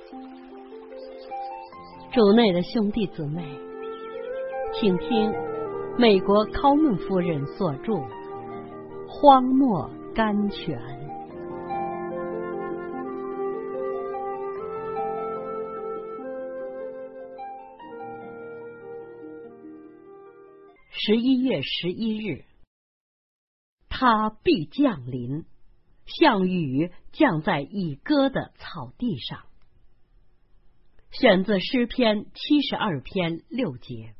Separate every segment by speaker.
Speaker 1: 主内的兄弟姊妹，请听美国考门夫人所著《荒漠甘泉》。11月11日，他必降临，像雨降在已割的草地上。选自诗篇72篇6节。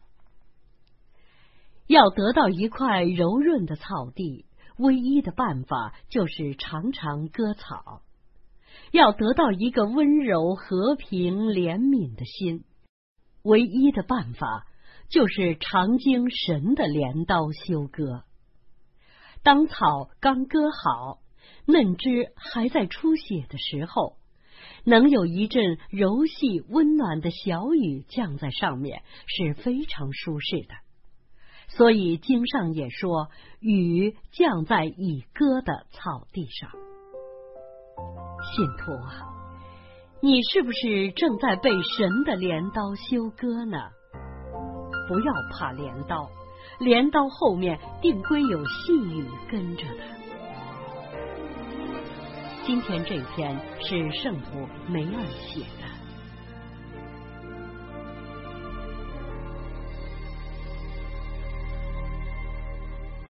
Speaker 1: 要得到一块柔润的草地，唯一的办法就是常常割草。要得到一个温柔、和平、怜悯的心，唯一的办法就是常经神的镰刀修割。当草刚割好，嫩枝还在出血的时候，能有一阵柔细温暖的小雨降在上面，是非常舒适的。所以经上也说，雨降在已割的草地上。信徒啊，你是不是正在被神的镰刀修割呢？不要怕镰刀，镰刀后面定归有细雨跟着的。今天这篇是圣徒梅尔写的。